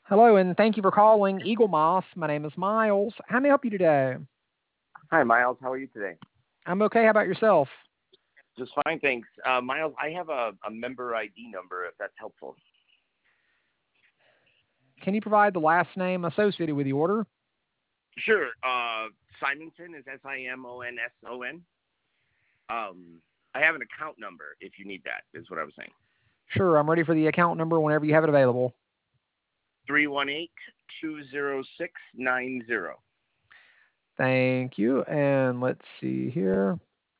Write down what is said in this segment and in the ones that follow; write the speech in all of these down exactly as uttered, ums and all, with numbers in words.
Hello, and thank you for calling Eagle Moss. My name is Miles. How may I help you today? Hi, Miles. How are you today? I'm okay. How about yourself? Just fine, thanks. Uh, Miles, I have a, a member I D number, if that's helpful. Can you provide the last name associated with the order? Sure. Uh, Simonson is S I M O N S O N. Um, I have an account number if you need that, is what I was saying. Sure, I'm ready for the account number whenever you have it available. three one eight, two zero six, nine zero. Thank you. And let's see here.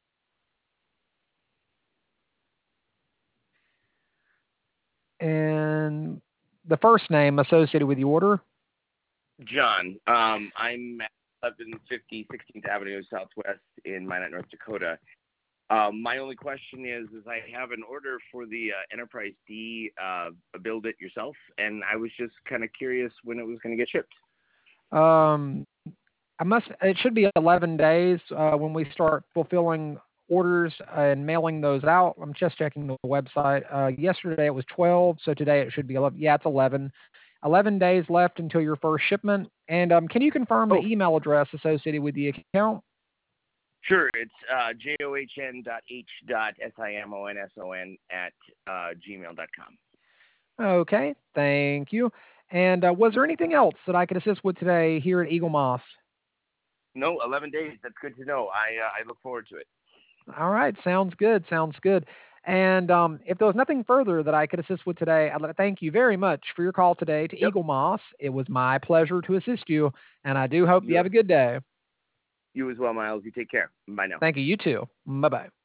And the first name associated with the order? John, um, I'm at eleven fifty sixteenth Avenue Southwest in Minot, North Dakota. Um, my only question is, is I have an order for the uh, Enterprise D, uh, build it yourself, and I was just kind of curious when it was going to get shipped. Um, I must. It should be eleven days uh, when we start fulfilling orders and mailing those out. I'm just checking the website. Uh, yesterday it was twelve, so today it should be eleven. Yeah, it's eleven. eleven days left until your first shipment. And um, can you confirm the Oh, email address associated with the account? sure. It's uh, john dot h dot simonson at uh, gmail dot com. Okay, thank you. And uh, was there anything else that I could assist with today here at Eagle Moss? No, eleven days. That's good to know. I uh, I look forward to it. All right, sounds good, sounds good. And um, if there was nothing further that I could assist with today, I'd like to thank you very much for your call today to Yep. Eagle Moss. It was my pleasure to assist you, and I do hope you You, have a good day. you as well, Miles. You take care. Bye now. Thank you. You too. Bye bye.